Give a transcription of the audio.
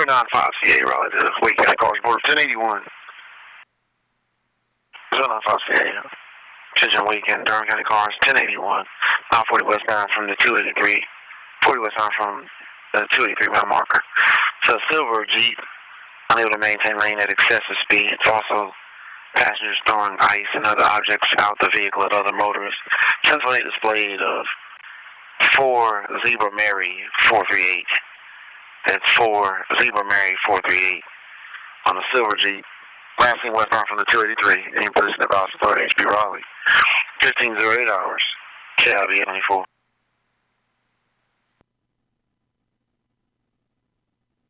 0958 Raleigh to Wake County Cars Board 1081. 0958. Attention weekend, Durham County Cars 1081. 940 westbound from the 283. 40 westbound from the 283 mile marker. So silver Jeep, unable to maintain lane at excessive speed. It's also passengers throwing ice and other objects out the vehicle at other motorists. Central plate displayed of 4 Zebra Mary 438. That's 4 Zebra Mary 438 on the silver Jeep. Last seen westbound from the 283. In position at Boston Authority, HB Raleigh. 1508 hours. KIB 24.